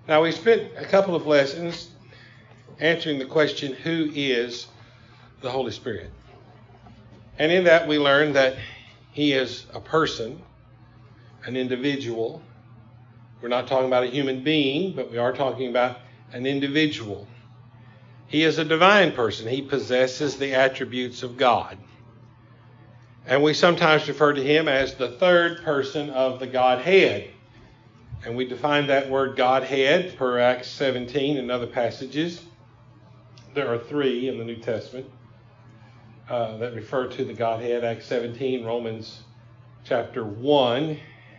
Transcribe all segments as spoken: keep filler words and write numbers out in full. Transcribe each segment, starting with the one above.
Now, we spent a couple of lessons answering the question, who is the Holy Spirit? And in that we learned that he is a person, an individual. We're not talking about a human being, but we are talking about an individual. He is a divine person. He possesses the attributes of God. And we sometimes refer to him as the third person of the Godhead. And we define that word Godhead per Acts seventeen and other passages. There are three in the New Testament uh, that refer to the Godhead. Acts seventeen, Romans chapter one,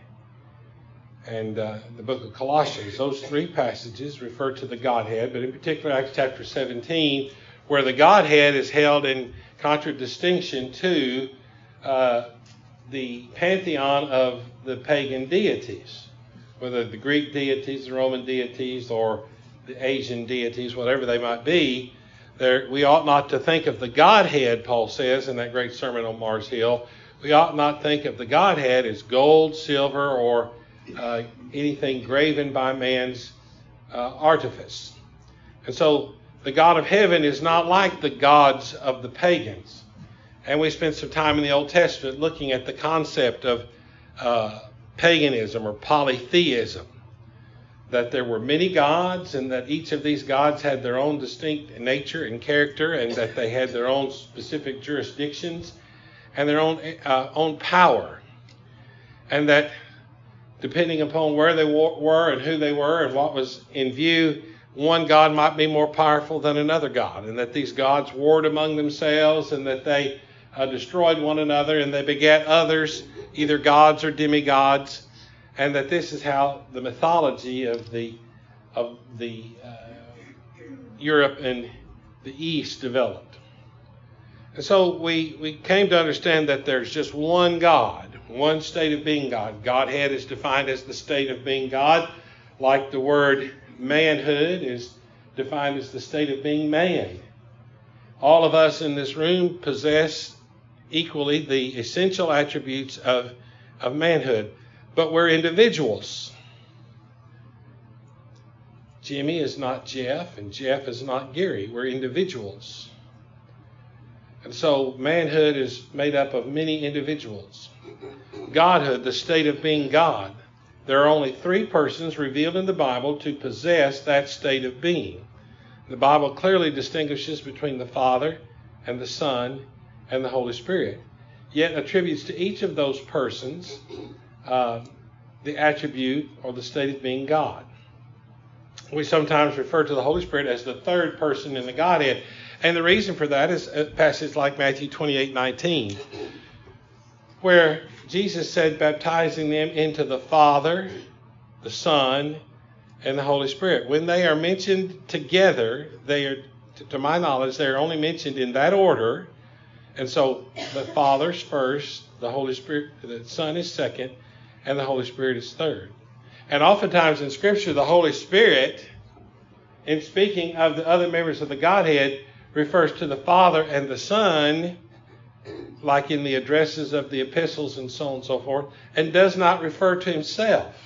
and uh, the book of Colossians. Those three passages refer to the Godhead, but in particular Acts chapter seventeen, where the Godhead is held in contradistinction to uh, the pantheon of the pagan deities, whether the Greek deities, the Roman deities, or the Asian deities, whatever they might be. There, we ought not to think of the Godhead, Paul says in that great sermon on Mars Hill. We ought not think of the Godhead as gold, silver, or uh, anything graven by man's uh, artifice. And so the God of heaven is not like the gods of the pagans. And we spent some time in the Old Testament looking at the concept of uh, paganism or polytheism, that there were many gods and that each of these gods had their own distinct nature and character, and that they had their own specific jurisdictions and their own uh, own power, and that depending upon where they were and who they were and what was in view, one god might be more powerful than another god, and that these gods warred among themselves, and that they uh, destroyed one another, and they begat others, either gods or demigods, and that this is how the mythology of the of the uh, Europe and the East developed. And so we, we came to understand that there's just one God, one state of being God. Godhead is defined as the state of being God, like the word manhood is defined as the state of being man. All of us in this room possess equally the essential attributes of, of manhood, but we're individuals. Jimmy is not Jeff, and Jeff is not Gary. We're individuals. And so manhood is made up of many individuals. Godhood, the state of being God. There are only three persons revealed in the Bible to possess that state of being. The Bible clearly distinguishes between the Father and the Son and the Holy Spirit, yet attributes to each of those persons uh, the attribute or the state of being God. We sometimes refer to the Holy Spirit as the third person in the Godhead. And the reason for that is a passage like Matthew twenty-eight nineteen, where Jesus said, baptizing them into the Father, the Son, and the Holy Spirit. When they are mentioned together, they are, to my knowledge, they are only mentioned in that order. And so the Father's first, the Holy Spirit, the Son is second, and the Holy Spirit is third. And oftentimes in Scripture, the Holy Spirit, in speaking of the other members of the Godhead, refers to the Father and the Son, like in the addresses of the epistles and so on and so forth, and does not refer to himself.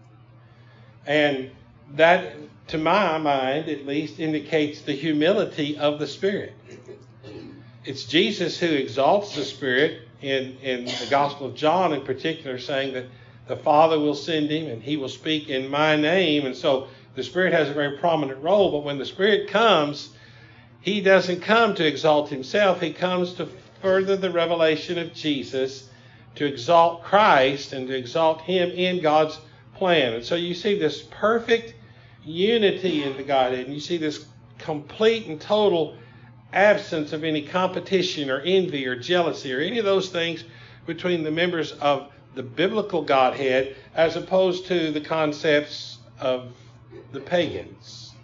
And that, to my mind at least, indicates the humility of the Spirit. It's Jesus who exalts the Spirit in, in the Gospel of John in particular, saying that the Father will send him and he will speak in my name. And so the Spirit has a very prominent role, but when the Spirit comes, he doesn't come to exalt himself. He comes to further the revelation of Jesus, to exalt Christ and to exalt him in God's plan. And so you see this perfect unity in the Godhead, and you see this complete and total absence of any competition or envy or jealousy or any of those things between the members of the biblical Godhead, as opposed to the concepts of the pagans.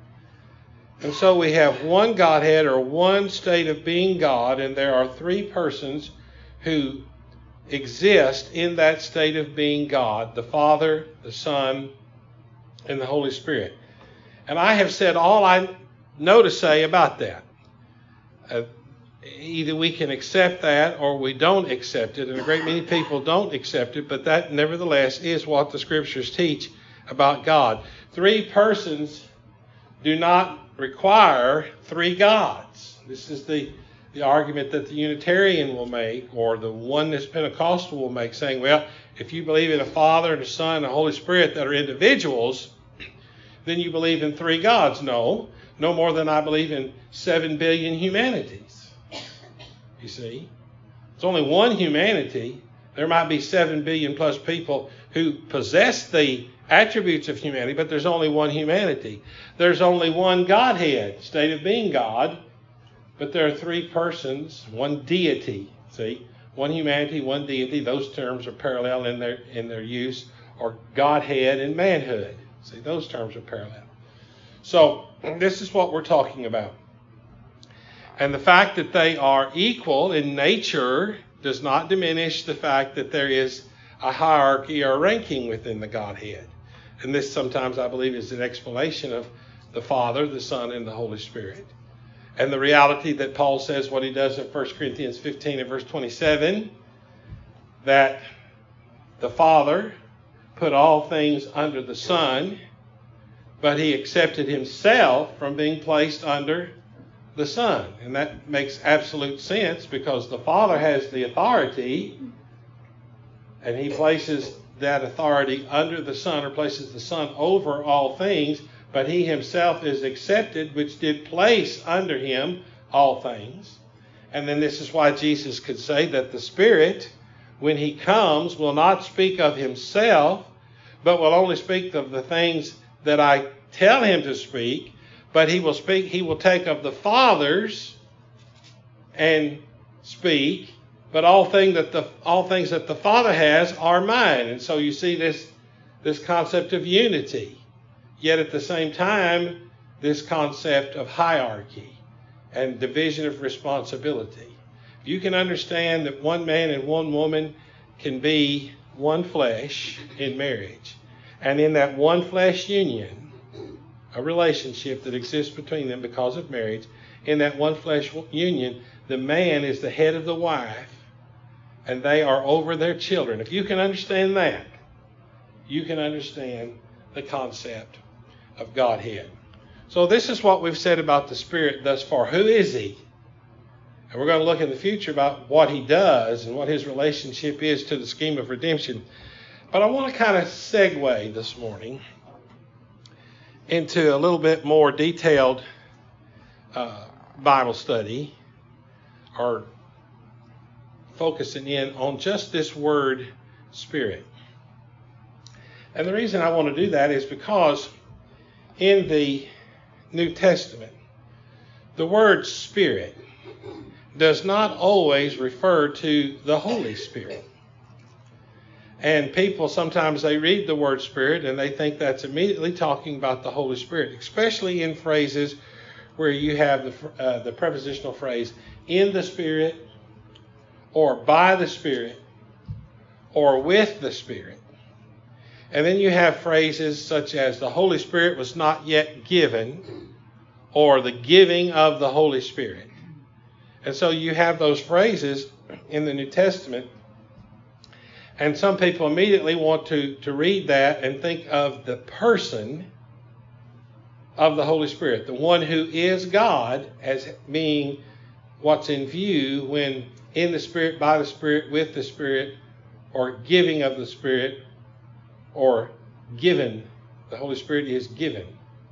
And so we have one Godhead, or one state of being God, and there are three persons who exist in that state of being God: the Father, the Son, and the Holy Spirit. And I have said all I know to say about that. Uh, either we can accept that or we don't accept it, and a great many people don't accept it, but that nevertheless is what the Scriptures teach about God. Three persons do not require three gods. This is the, the argument that the Unitarian will make, or the Oneness Pentecostal will make, saying, well, if you believe in a Father and a Son and a Holy Spirit that are individuals, then you believe in three gods. No, no more than I believe in seven billion humanities. You see? It's only one humanity. There might be seven billion plus people who possess the attributes of humanity, but there's only one humanity. There's only one Godhead, state of being God, but there are three persons, one deity. See? One humanity, one deity. Those terms are parallel in their in their use, or Godhead and manhood. See, those terms are parallel. So this is what we're talking about. And the fact that they are equal in nature does not diminish the fact that there is a hierarchy or ranking within the Godhead. And this sometimes, I believe, is an explanation of the Father, the Son, and the Holy Spirit. And the reality that Paul says what he does in First Corinthians fifteen and verse twenty-seven, that the Father put all things under the Son, but he accepted himself from being placed under the Son. And that makes absolute sense, because the Father has the authority, and he places that authority under the Son, or places the Son over all things, but he himself is accepted, which did place under him all things. And then this is why Jesus could say that the Spirit, when he comes, will not speak of himself, but will only speak of the things that I tell him to speak. But he will speak, he will take of the Father's and speak, but all thing that the all things that the Father has are mine. And so you see this, this concept of unity. Yet at the same time, this concept of hierarchy and division of responsibility. You can understand that one man and one woman can be one flesh in marriage. And in that one flesh union, a relationship that exists between them because of marriage, in that one flesh union, the man is the head of the wife, and they are over their children. If you can understand that, you can understand the concept of Godhead. So this is what we've said about the Spirit thus far. Who is he? And we're going to look in the future about what he does and what his relationship is to the scheme of redemption. But I want to kind of segue this morning into a little bit more detailed uh, Bible study, or focusing in on just this word Spirit. And the reason I want to do that is because in the New Testament, the word Spirit does not always refer to the Holy Spirit. And people sometimes they read the word Spirit and they think that's immediately talking about the Holy Spirit, especially in phrases where you have the, uh, the prepositional phrase in the Spirit, or by the Spirit, or with the Spirit. And then you have phrases such as the Holy Spirit was not yet given, or the giving of the Holy Spirit. And so you have those phrases in the New Testament. And some people immediately want to, to read that and think of the person of the Holy Spirit, the one who is God, as being what's in view when in the Spirit, by the Spirit, with the Spirit, or giving of the Spirit, or given. The Holy Spirit is given.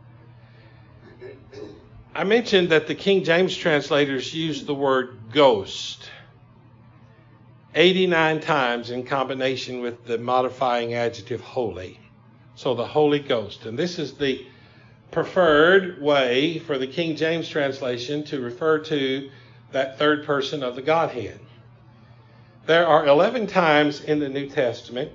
I mentioned that the King James translators use the word ghost eighty-nine times in combination with the modifying adjective holy. So the Holy Ghost. And this is the preferred way for the King James translation to refer to that third person of the Godhead. There are eleven times in the New Testament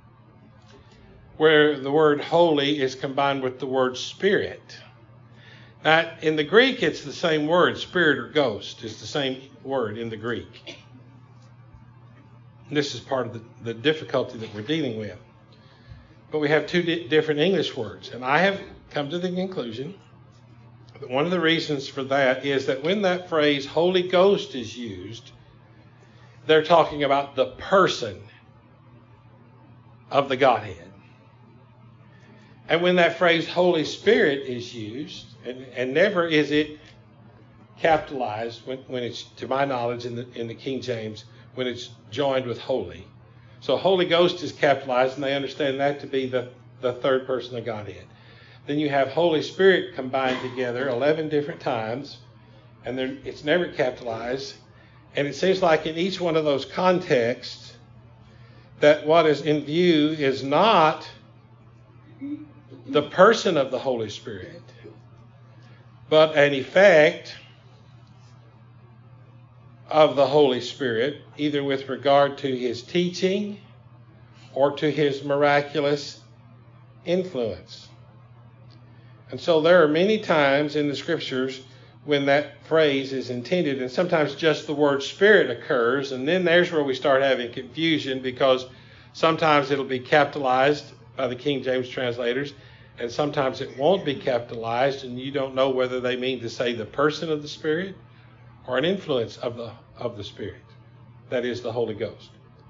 where the word holy is combined with the word spirit. Now, in the Greek, it's the same word. Spirit or ghost is the same word in the Greek. This is part of the, the difficulty that we're dealing with. But we have two di- different English words. And I have come to the conclusion that one of the reasons for that is that when that phrase Holy Ghost is used, they're talking about the person of the Godhead. And when that phrase Holy Spirit is used, and, and never is it capitalized when, when it's, to my knowledge, in the, in the King James, when it's joined with holy. So Holy Ghost is capitalized, and they understand that to be the, the third person of Godhead. Then you have Holy Spirit combined together eleven different times, and it's never capitalized. And it seems like in each one of those contexts that what is in view is not the person of the Holy Spirit, but an effect of the Holy Spirit, either with regard to his teaching or to his miraculous influence. And so there are many times in the scriptures when that phrase is intended, and sometimes just the word Spirit occurs, and then there's where we start having confusion, because sometimes it'll be capitalized by the King James translators, and sometimes it won't be capitalized, and you don't know whether they mean to say the person of the Spirit or an influence of the of the Spirit, that is the Holy Ghost.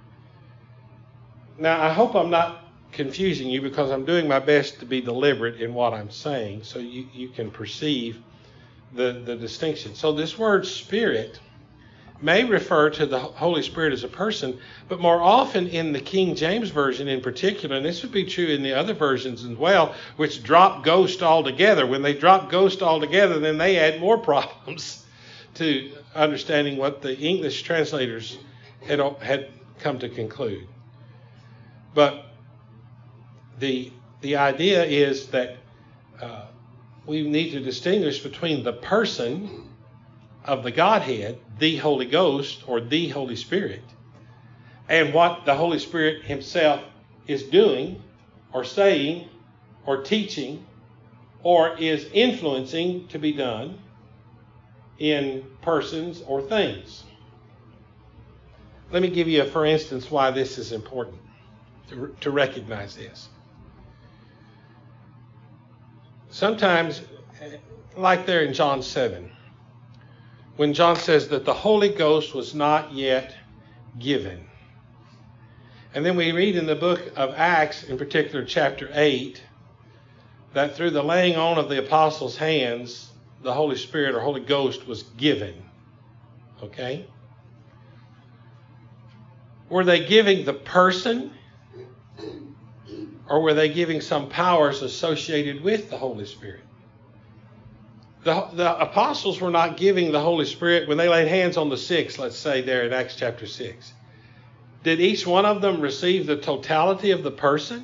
Now, I hope I'm not confusing you, because I'm doing my best to be deliberate in what I'm saying, so you, you can perceive the, the distinction. So this word Spirit may refer to the Holy Spirit as a person, but more often in the King James Version in particular, and this would be true in the other versions as well, which drop ghost altogether. When they drop ghost altogether, then they add more problems to understanding what the English translators had, had come to conclude. But the, the idea is that uh, we need to distinguish between the person of the Godhead, the Holy Ghost or the Holy Spirit, and what the Holy Spirit himself is doing or saying or teaching or is influencing to be done in persons or things. Let me give you, a, for instance, why this is important to, to recognize this. Sometimes, like there in John seven, when John says that the Holy Ghost was not yet given. And then we read in the book of Acts, in particular chapter eight, that through the laying on of the apostles' hands, the Holy Spirit or Holy Ghost was given. Okay? Were they giving the person, or were they giving some powers associated with the Holy Spirit? The, the apostles were not giving the Holy Spirit when they laid hands on the sick, let's say there in Acts chapter six. Did each one of them receive the totality of the person?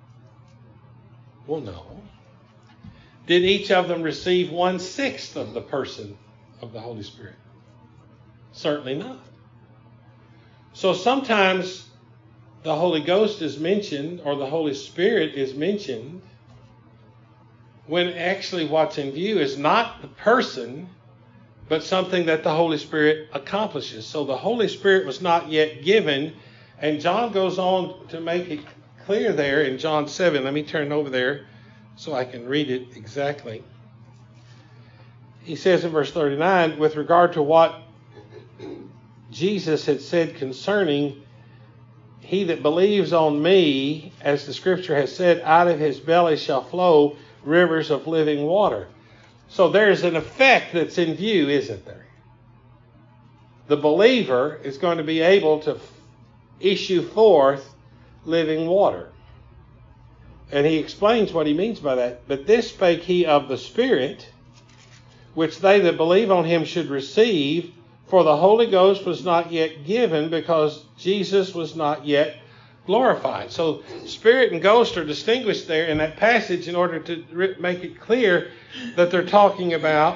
Well, no. Did each of them receive one-sixth of the person of the Holy Spirit? Certainly not. So sometimes the Holy Ghost is mentioned, or the Holy Spirit is mentioned, when actually what's in view is not the person, but something that the Holy Spirit accomplishes. So the Holy Spirit was not yet given, and John goes on to make it clear there in John seven. Let me turn over there so I can read it exactly. He says in verse thirty-nine, with regard to what Jesus had said concerning he that believes on me, as the scripture has said, out of his belly shall flow rivers of living water. So there's an effect that's in view, isn't there? The believer is going to be able to issue forth living water. And he explains what he means by that. But this spake he of the Spirit, which they that believe on him should receive, for the Holy Ghost was not yet given, because Jesus was not yet glorified. So Spirit and Ghost are distinguished there in that passage in order to make it clear that they're talking about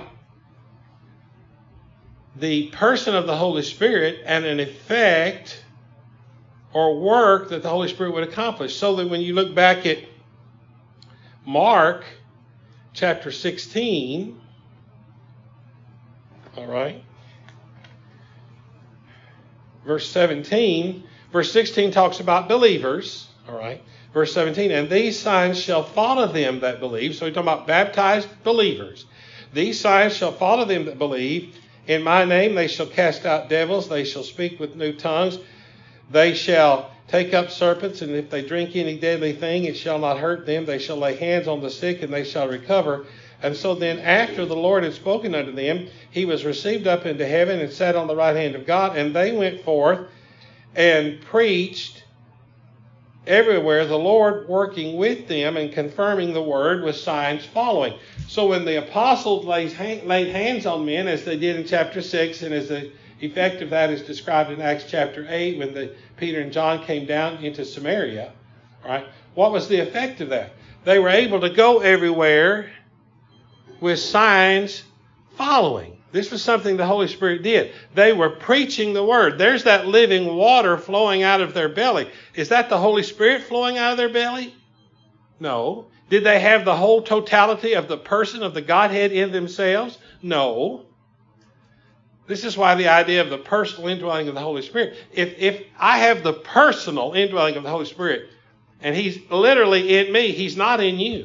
the person of the Holy Spirit and an effect or work that the Holy Spirit would accomplish. So that when you look back at Mark chapter sixteen, all right, verse seventeen, verse sixteen talks about believers, all right. Verse seventeen, and these signs shall follow them that believe. So we're talking about baptized believers. These signs shall follow them that believe. In my name they shall cast out devils. They shall speak with new tongues. They shall take up serpents, and if they drink any deadly thing, it shall not hurt them. They shall lay hands on the sick, and they shall recover. And so then, after the Lord had spoken unto them, he was received up into heaven and sat on the right hand of God. And they went forth and preached everywhere, the Lord working with them and confirming the word with signs following. So when the apostles laid hands on men, as they did in chapter six, and as the effect of that is described in Acts chapter eight, when the Peter and John came down into Samaria, right? What was the effect of that? They were able to go everywhere with signs following. This was something the Holy Spirit did. They were preaching the word. There's that living water flowing out of their belly. Is that the Holy Spirit flowing out of their belly? No. Did they have the whole totality of the person of the Godhead in themselves? No. This is why the idea of the personal indwelling of the Holy Spirit. If, if I have the personal indwelling of the Holy Spirit, and he's literally in me, he's not in you.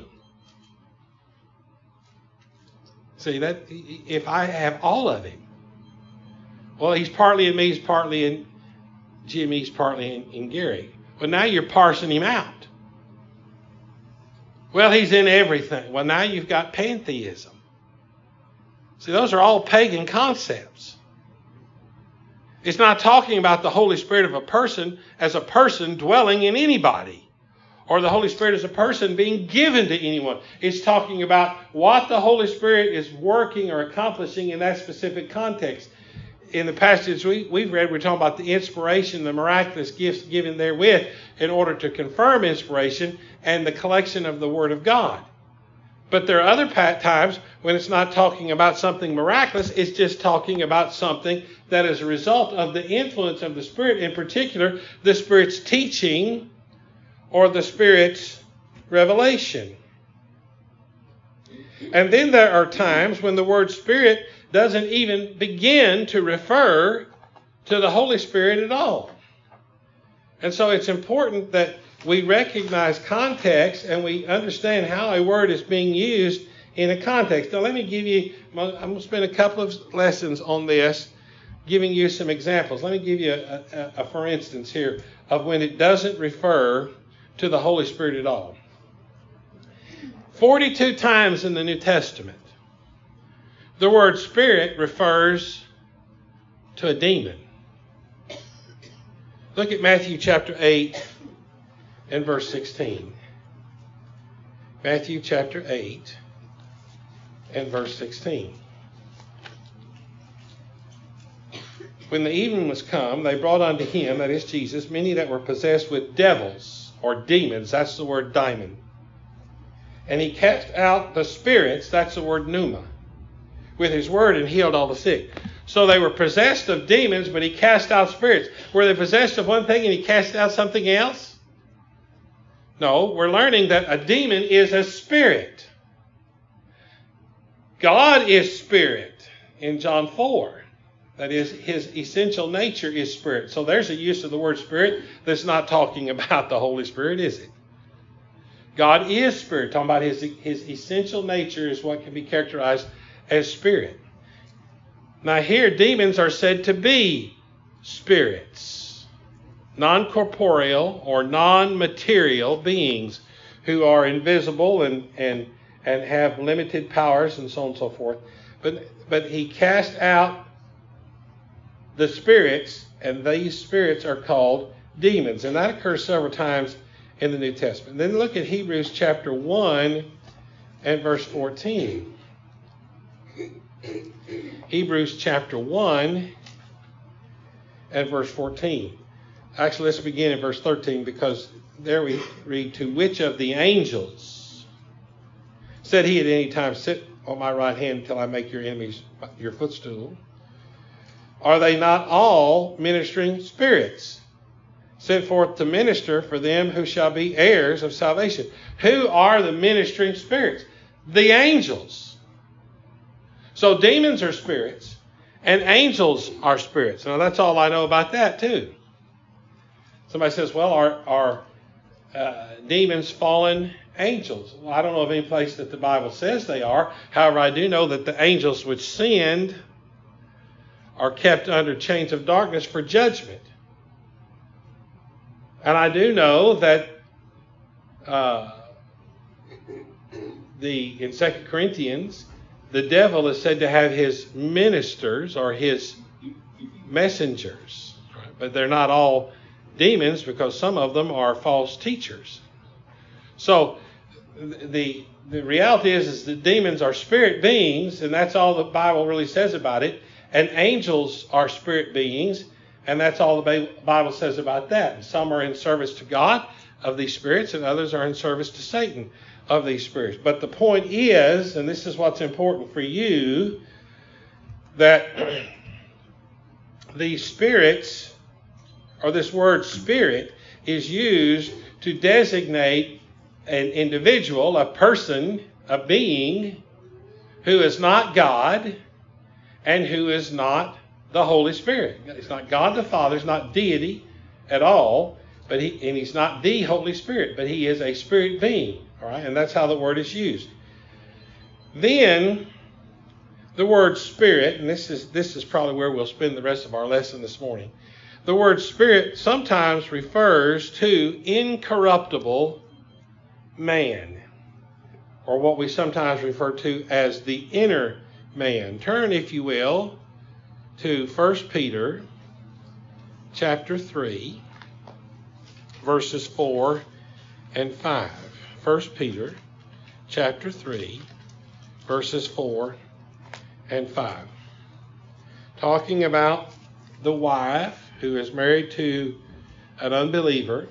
See, that if I have all of him, well, he's partly in me, he's partly in Jimmy, he's partly in, in Gary. Well, now you're parsing him out. Well, he's in everything. Well, now you've got pantheism. See, those are all pagan concepts. It's not talking about the Holy Spirit of a person as a person dwelling in anybody, or the Holy Spirit as a person being given to anyone. It's talking about what the Holy Spirit is working or accomplishing in that specific context. In the passage we, we've read, we're talking about the inspiration, the miraculous gifts given therewith in order to confirm inspiration and the collection of the Word of God. But there are other times when it's not talking about something miraculous, it's just talking about something that is a result of the influence of the Spirit, in particular, the Spirit's teaching or the Spirit's revelation. And then there are times when the word Spirit doesn't even begin to refer to the Holy Spirit at all. And so it's important that we recognize context and we understand how a word is being used in a context. Now let me give you, I'm going to spend a couple of lessons on this, giving you some examples. Let me give you a, a, a for instance here of when it doesn't refer to the Holy Spirit at all. forty-two times in the New Testament, the word Spirit refers to a demon. Look at Matthew chapter eight and verse sixteen. Matthew chapter eight and verse sixteen. When the evening was come, they brought unto him, that is Jesus, many that were possessed with devils, or demons, that's the word daimon. And he cast out the spirits, that's the word pneuma, with his word and healed all the sick. So they were possessed of demons, but he cast out spirits. Were they possessed of one thing and he cast out something else? No, we're learning that a demon is a spirit. God is spirit in John four. That is, his essential nature is spirit. So there's a use of the word spirit that's not talking about the Holy Spirit, is it? God is spirit. Talking about his, his essential nature is what can be characterized as spirit. Now here, demons are said to be spirits. Non-corporeal or non-material beings who are invisible and, and, and have limited powers and so on and so forth. But, but he cast out the spirits, and these spirits are called demons. And that occurs several times in the New Testament. Then look at Hebrews chapter one and verse fourteen. Hebrews chapter one and verse fourteen. Actually, let's begin in verse thirteen, because there we read, to which of the angels said he at any time, sit on my right hand until I make your enemies your footstool? Are they not all ministering spirits, sent forth to minister for them who shall be heirs of salvation? Who are the ministering spirits? The angels. So demons are spirits, and angels are spirits. Now that's all I know about that too. Somebody says, well, are, are uh, demons fallen angels? Well, I don't know of any place that the Bible says they are. However, I do know that the angels which sinned are kept under chains of darkness for judgment. And I do know that uh, the in Second Corinthians, the devil is said to have his ministers or his messengers, right? But they're not all demons, because some of them are false teachers. So the the reality is, is that demons are spirit beings, and that's all the Bible really says about it. And angels are spirit beings, and that's all the Bible says about that. And some are in service to God of these spirits, and others are in service to Satan of these spirits. But the point is, and this is what's important for you, that these spirits, or this word spirit, is used to designate an individual, a person, a being who is not God and who is not the Holy Spirit. It's not God the Father, it's not deity at all, but he and he's not the Holy Spirit, but he is a spirit being. All right, and that's how the word is used. Then the word spirit, and this is this is probably where we'll spend the rest of our lesson this morning. The word spirit sometimes refers to incorruptible man, or what we sometimes refer to as the inner man. Turn, if you will, to First Peter chapter three, verses four and five. First Peter chapter three, verses four and five. Talking about the wife who is married to an unbeliever,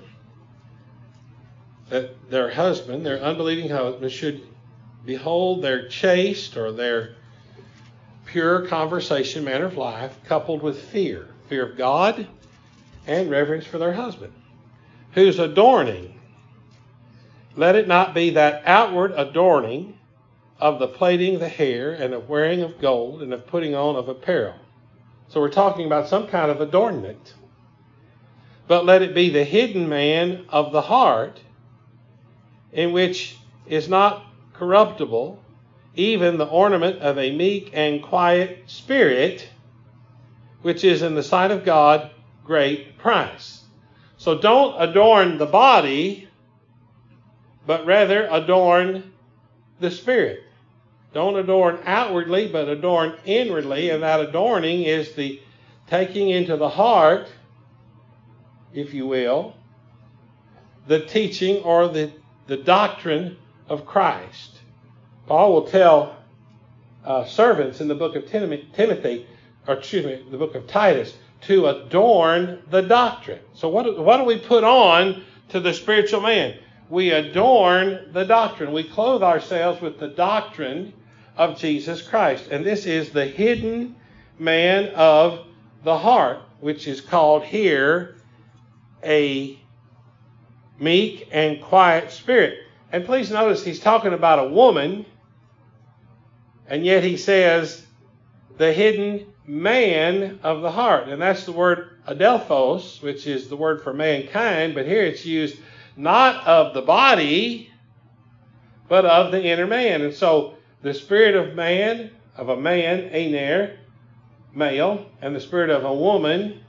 that their husband, their unbelieving husband, should behold their chaste or their pure conversation, manner of life, coupled with fear, fear of God and reverence for their husband, whose adorning, let it not be that outward adorning of the plaiting of the hair and of wearing of gold and of putting on of apparel. So we're talking about some kind of adornment. But let it be the hidden man of the heart, in which is not corruptible, even the ornament of a meek and quiet spirit, which is in the sight of God great price. So don't adorn the body, but rather adorn the spirit. Don't adorn outwardly, but adorn inwardly, and that adorning is the taking into the heart, if you will, the teaching or the the doctrine of Christ. Paul will tell uh, servants in the book of Timothy, or excuse me, the book of Titus, to adorn the doctrine. So what, what do we put on to the spiritual man? We adorn the doctrine. We clothe ourselves with the doctrine of Jesus Christ. And this is the hidden man of the heart, which is called here a meek and quiet spirit. And please notice he's talking about a woman, and yet he says the hidden man of the heart. And that's the word adelphos, which is the word for mankind, but here it's used not of the body, but of the inner man. And so the spirit of man, of a man, aner, male, and the spirit of a woman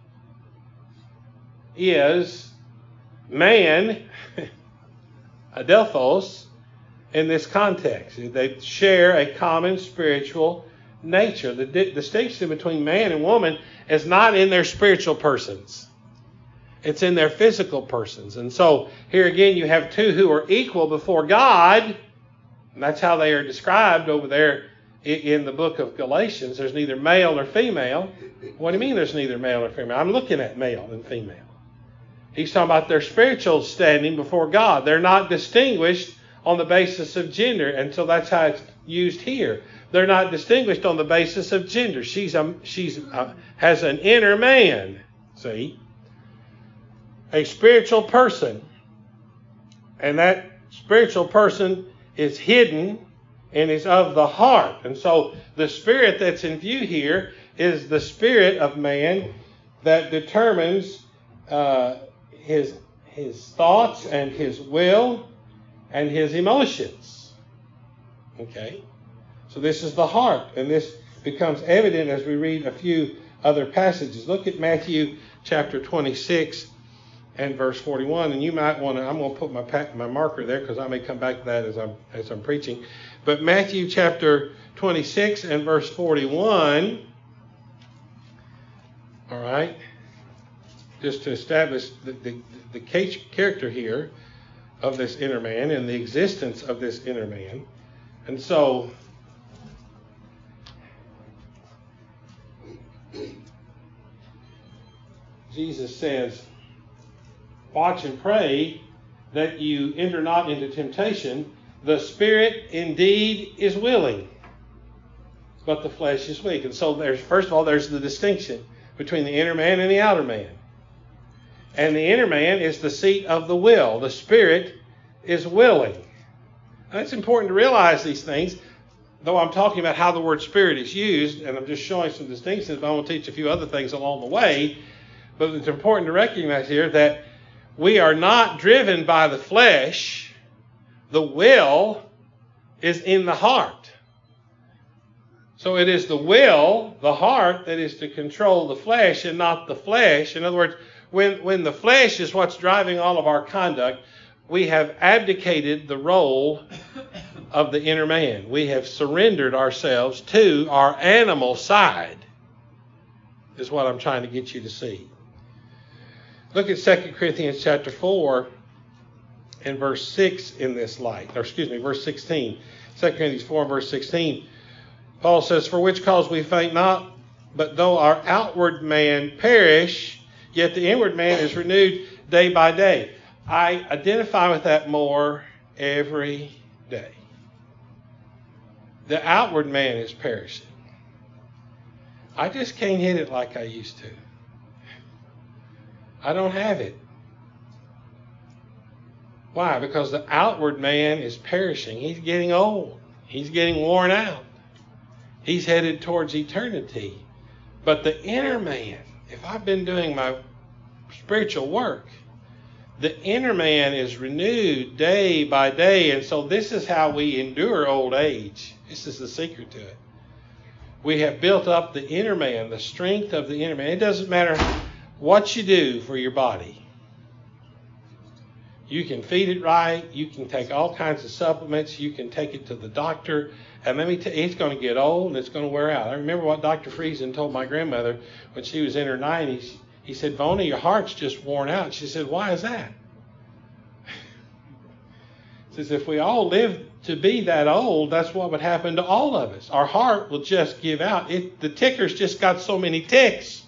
is man, adelphos, in this context. They share a common spiritual nature. The di- distinction between man and woman is not in their spiritual persons. It's in their physical persons. And so here again you have two who are equal before God. And that's how they are described over there in the book of Galatians. There's neither male nor female. What do you mean there's neither male nor female? I'm looking at male and female. He's talking about their spiritual standing before God. They're not distinguished on the basis of gender, and so that's how it's used here. They're not distinguished on the basis of gender. She's a, she's a, has an inner man, see, a spiritual person, and that spiritual person is hidden and is of the heart. And so the spirit that's in view here is the spirit of man that determines uh, his his thoughts and his will and his emotions. Okay? So this is the heart, and this becomes evident as we read a few other passages. Look at Matthew chapter twenty-six and verse forty-one. And you might want to, I'm going to put my my marker there because I may come back to that as I'm as I'm preaching. But Matthew chapter twenty-six and verse forty-one. All right. Just to establish the, the, the character here of this inner man and the existence of this inner man. And so, Jesus says, watch and pray that you enter not into temptation. The spirit indeed is willing, but the flesh is weak. And so there's, first of all, there's the distinction between the inner man and the outer man. And the inner man is the seat of the will. The spirit is willing. Now, it's important to realize these things, though I'm talking about how the word spirit is used, and I'm just showing some distinctions, but I want to teach a few other things along the way. But it's important to recognize here that we are not driven by the flesh. The will is in the heart. So it is the will, the heart, that is to control the flesh and not the flesh. In other words, when, when the flesh is what's driving all of our conduct, we have abdicated the role of the inner man. We have surrendered ourselves to our animal side, is what I'm trying to get you to see. Look at Second Corinthians chapter four and verse six in this light. Or excuse me, verse sixteen. Second Corinthians four and verse sixteen. Paul says, for which cause we faint not, but though our outward man perish, yet the inward man is renewed day by day. I identify with that more every day. The outward man is perishing. I just can't hit it like I used to. I don't have it. Why? Because the outward man is perishing. He's getting old. He's getting worn out. He's headed towards eternity. But the inner man, if I've been doing my spiritual work, the inner man is renewed day by day. And so this is how we endure old age. This is the secret to it. We have built up the inner man, the strength of the inner man. It doesn't matter what you do for your body. You can feed it right. You can take all kinds of supplements. You can take it to the doctor. And let me tell you, it's going to get old and it's going to wear out. I remember what Doctor Friesen told my grandmother when she was in her nineties. He said, Vona, your heart's just worn out. She said, why is that? He says, if we all live to be that old, that's what would happen to all of us. Our heart will just give out. It, the ticker's just got so many ticks.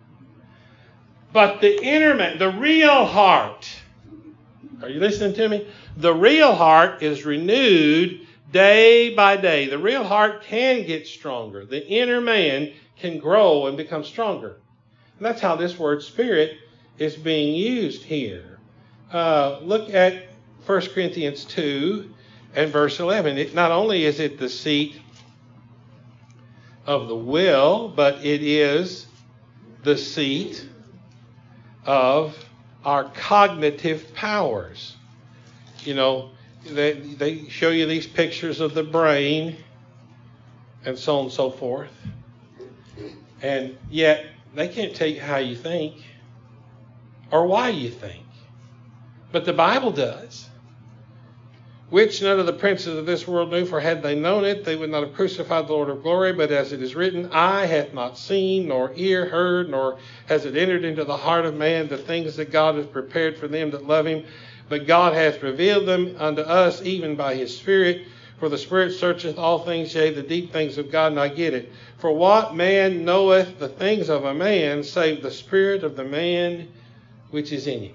But the inner man, the real heart, are you listening to me? The real heart is renewed day by day. The real heart can get stronger. The inner man can grow and become stronger. And that's how this word spirit is being used here. Uh, look at First Corinthians two and verse eleven. It, not only is it the seat of the will, but it is the seat of our cognitive powers. You know, they, they show you these pictures of the brain and so on and so forth. And yet, they can't tell you how you think or why you think. But the Bible does. Which none of the princes of this world knew, for had they known it, they would not have crucified the Lord of glory. But as it is written, eye hath not seen, nor ear heard, nor has it entered into the heart of man the things that God has prepared for them that love him. But God hath revealed them unto us, even by his Spirit. For the Spirit searcheth all things, yea, the deep things of God. And I get it. For what man knoweth the things of a man, save the spirit of the man which is in him?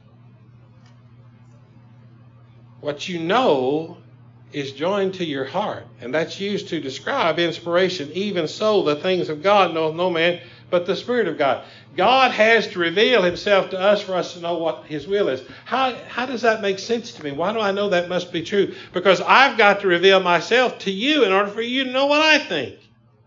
What you know is joined to your heart, and that's used to describe inspiration. Even so, the things of God knoweth no man but the Spirit of God. God has to reveal himself to us for us to know what his will is. How, how does that make sense to me? Why do I know that must be true? Because I've got to reveal myself to you in order for you to know what I think.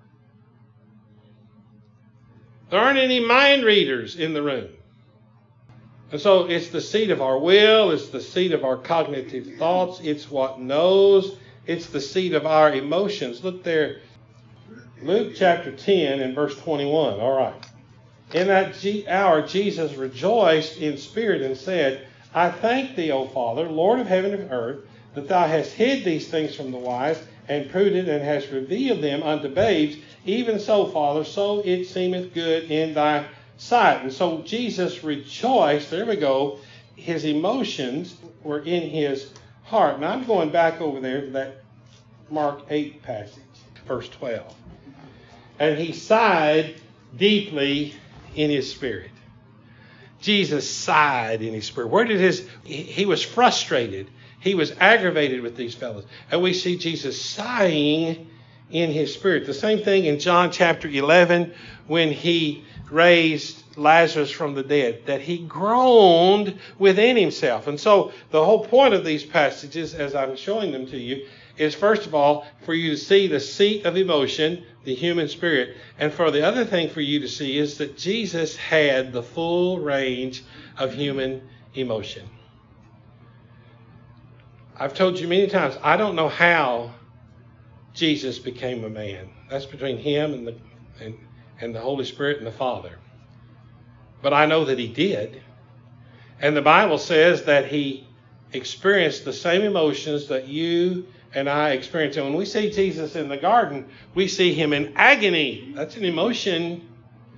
There aren't any mind readers in the room. And so it's the seat of our will. It's the seat of our cognitive thoughts. It's what knows. It's the seat of our emotions. Look there. Luke chapter ten and verse twenty-one. All right. In that hour, Jesus rejoiced in spirit and said, I thank thee, O Father, Lord of heaven and earth, that thou hast hid these things from the wise and prudent, and hast revealed them unto babes. Even so, Father, so it seemeth good in thy sight. And so Jesus rejoiced. There we go. His emotions were in his heart. Now I'm going back over there to that Mark eight passage, verse twelve. And he sighed deeply in his spirit. Jesus sighed in his spirit. Where did his, he was frustrated. He was aggravated with these fellows. And we see Jesus sighing in his spirit. The same thing in John chapter eleven when he raised Lazarus from the dead, that he groaned within himself. And so the whole point of these passages, as I'm showing them to you, is first of all for you to see the seat of emotion, the human spirit. And for the other thing for you to see is that Jesus had the full range of human emotion. I've told you many times, I don't know how Jesus became a man. That's between him and the and, and the Holy Spirit and the Father. But I know that he did. And the Bible says that he experienced the same emotions that you and I experience. And when we see Jesus in the garden, we see him in agony. That's an emotion.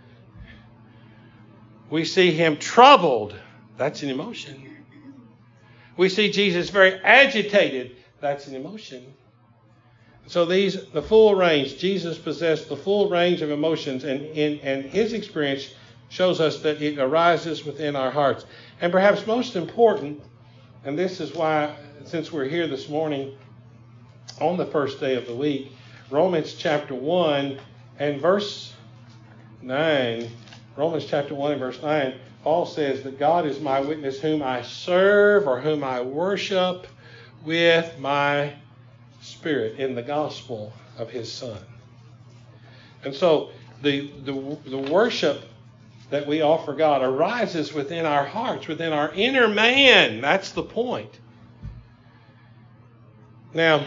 We see him troubled. That's an emotion. We see Jesus very agitated. That's an emotion. So these, the full range, Jesus possessed the full range of emotions, and, and, and his experience shows us that it arises within our hearts. And perhaps most important, and this is why, since we're here this morning on the first day of the week, Romans chapter one and verse nine, Romans chapter one and verse nine, Paul says that God is my witness, whom I serve or whom I worship with my spirit in the gospel of his Son. And so the, the, the worship that we offer God arises within our hearts, within our inner man. That's the point. Now,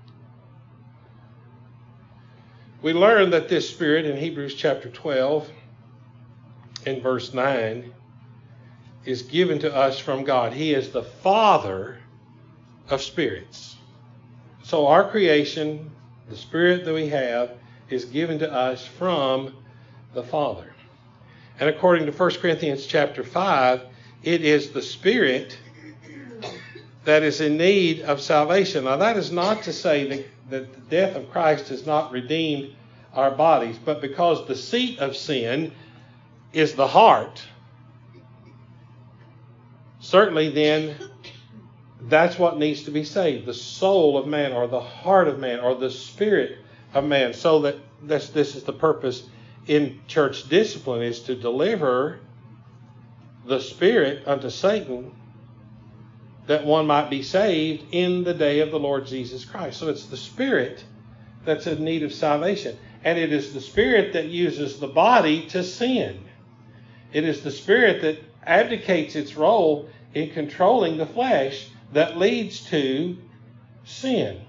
we learn that this Spirit in Hebrews chapter twelve and verse nine is given to us from God. He is the Father of spirits. So our creation, the Spirit that we have, is given to us from the Father. And according to First Corinthians chapter five, it is the Spirit that is in need of salvation. Now that is not to say that, that the death of Christ has not redeemed our bodies, but because the seat of sin is the heart, certainly then that's what needs to be saved. The soul of man, or the heart of man, or the spirit of man. So that this, this is the purpose in church discipline, is to deliver the spirit unto Satan, that one might be saved in the day of the Lord Jesus Christ. So it's the spirit that's in need of salvation. And it is the spirit that uses the body to sin. It is the spirit that abdicates its role in controlling the flesh that leads to sin.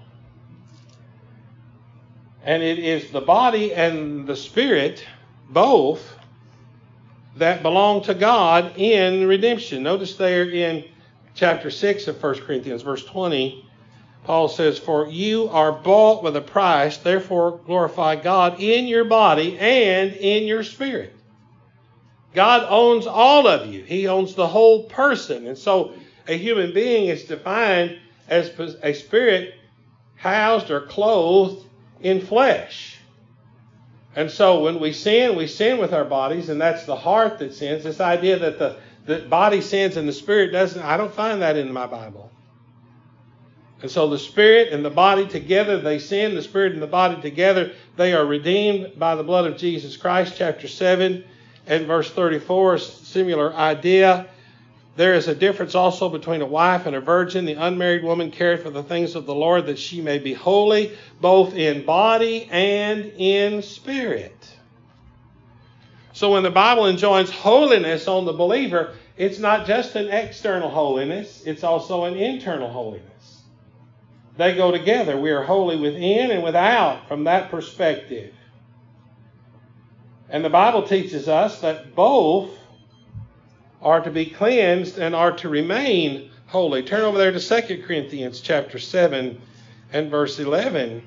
And it is the body and the spirit, both, that belong to God in redemption. Notice there in chapter six of First Corinthians, verse twenty, Paul says, for you are bought with a price, therefore glorify God in your body and in your spirit. God owns all of you. He owns the whole person. And so a human being is defined as a spirit housed or clothed in flesh. And so when we sin, we sin with our bodies, and that's the heart that sins. This idea that the, the body sins and the spirit doesn't, I don't find that in my Bible. And so the spirit and the body together, they sin. The spirit and the body together, they are redeemed by the blood of Jesus Christ. Chapter seven and verse thirty-four, similar idea. There is a difference also between a wife and a virgin. The unmarried woman careth for the things of the Lord, that she may be holy, both in body and in spirit. So when the Bible enjoins holiness on the believer, it's not just an external holiness, it's also an internal holiness. They go together. We are holy within and without from that perspective. And the Bible teaches us that both are to be cleansed and are to remain holy. Turn over there to Second Corinthians chapter seven and verse eleven.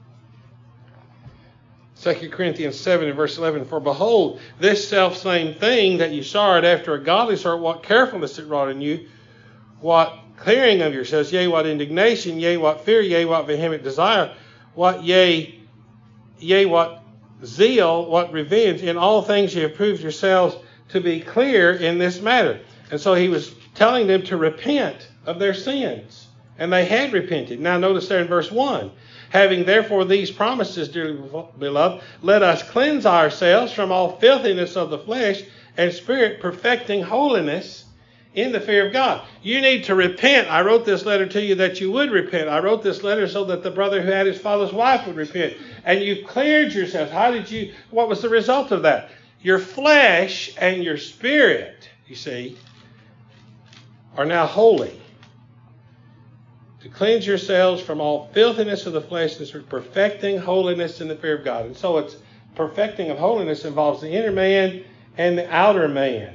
Second Corinthians seven and verse eleven. For behold, this selfsame thing that you sought after a godly sort, what carefulness it wrought in you, what clearing of yourselves, yea, what indignation, yea, what fear, yea, what vehement desire, what yea, yea, what zeal, what revenge. In all things ye have proved yourselves to be clear in this matter. And so he was telling them to repent of their sins. And they had repented. Now notice there in verse one. Having therefore these promises, dearly beloved, let us cleanse ourselves from all filthiness of the flesh and spirit, perfecting holiness in the fear of God. You need to repent. I wrote this letter to you that you would repent. I wrote this letter so that the brother who had his father's wife would repent. And you cleared yourselves. How did you, what was the result of that? Your flesh and your spirit, you see, are now holy. To cleanse yourselves from all filthiness of the flesh, this is perfecting holiness in the fear of God. And so it's perfecting of holiness involves the inner man and the outer man.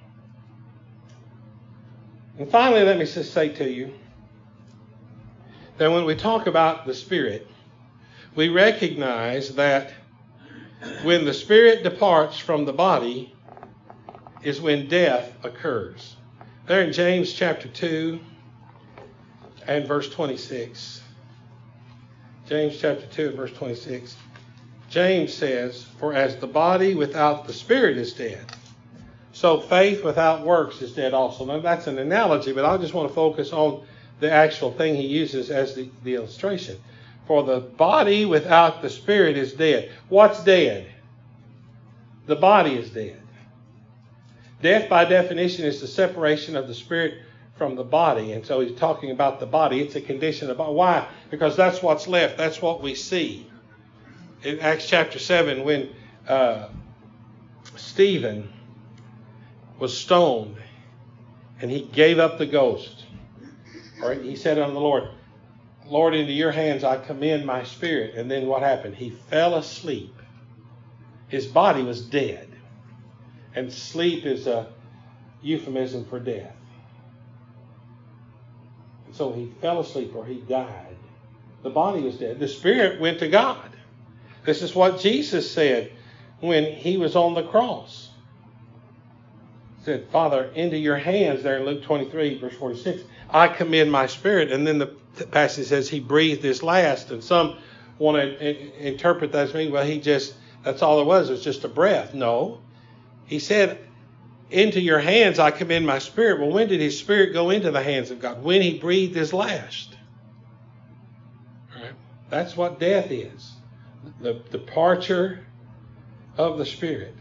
And finally, let me just say to you that when we talk about the Spirit, we recognize that when the Spirit departs from the body is when death occurs. There in James chapter two and verse twenty-six. James chapter two and verse twenty-six. James says, for as the body without the Spirit is dead, so faith without works is dead also. Now that's an analogy, but I just want to focus on the actual thing he uses as the, the illustration. For the body without the Spirit is dead. What's dead? The body is dead. Death by definition is the separation of the Spirit from the body. And so he's talking about the body. It's a condition of why? Because that's what's left. That's what we see. In Acts chapter seven, when uh, Stephen was stoned and he gave up the ghost, or he said unto the Lord, Lord, into your hands I commend my spirit. And then what happened? He fell asleep. His body was dead. And sleep is a euphemism for death. And so he fell asleep or he died. The body was dead. The spirit went to God. This is what Jesus said when he was on the cross. He said, Father, into your hands, there in Luke twenty-three, verse forty-six, I commend my spirit. And then the passage says he breathed his last. And some want to interpret that as meaning, well, he just, that's all it was. It was just a breath. No. He said, into your hands I commend my spirit. Well, when did his spirit go into the hands of God? When he breathed his last. All right? That's what death is. The departure of the Spirit.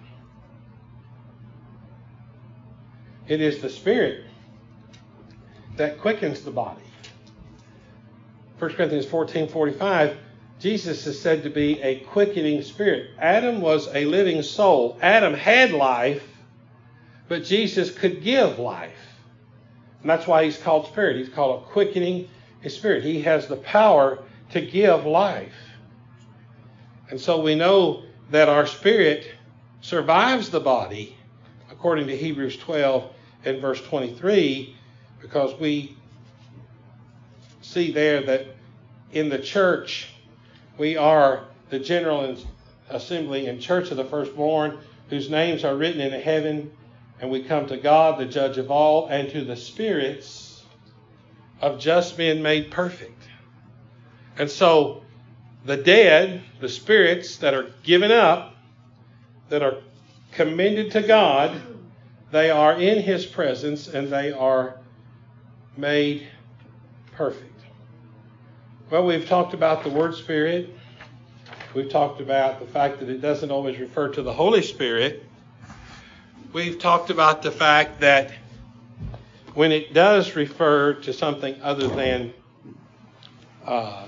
It is the Spirit that quickens the body. First Corinthians fourteen forty-five, Jesus is said to be a quickening spirit. Adam was a living soul. Adam had life, but Jesus could give life. And that's why he's called Spirit. He's called a quickening spirit. He has the power to give life. And so we know that our spirit survives the body, according to Hebrews twelve and verse twenty-three, because we see there that in the church, we are the general assembly and church of the firstborn, whose names are written in heaven, and we come to God, the judge of all, and to the spirits of just men made perfect. And so the dead, the spirits that are given up, that are commended to God, they are in his presence and they are made perfect. Well, we've talked about the word Spirit. We've talked about the fact that it doesn't always refer to the Holy Spirit. We've talked about the fact that when it does refer to something other than uh,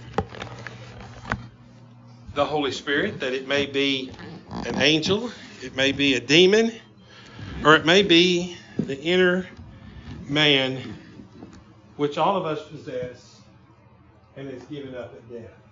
the Holy Spirit, that it may be an angel, it may be a demon, or it may be the inner man, which all of us possess and is given up at death.